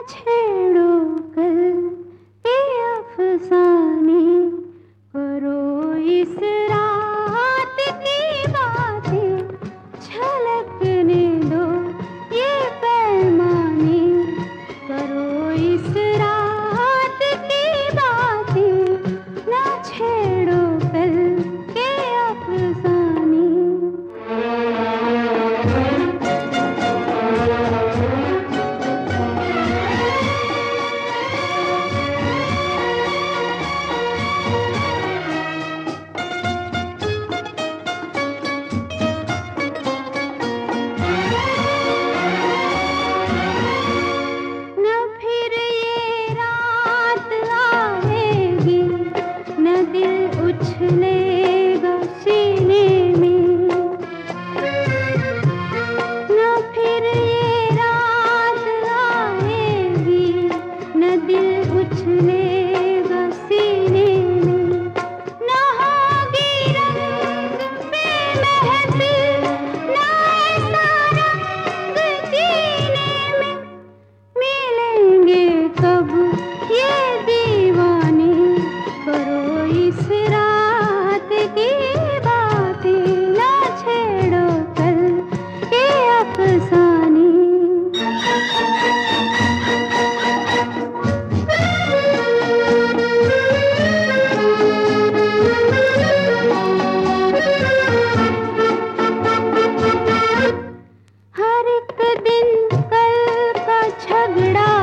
छेड़ो कल के अफसाने, करो इस रात की बातें, छलकने दो ये पैमाने, करो इस रात की बातें, ना छेड़ो कल के अफसाने। उछलेगा सीने में, न फिर ये रात आएगी, न दिल उछलेगा सीने में, न होगी रंग पे महफिल, न ऐसा रंग जीने में, मिलेंगे कब ये दीवाने, करो इस रात की बातें, ना छेड़ो कल के अफसाने। हर एक दिन कल का झगड़ा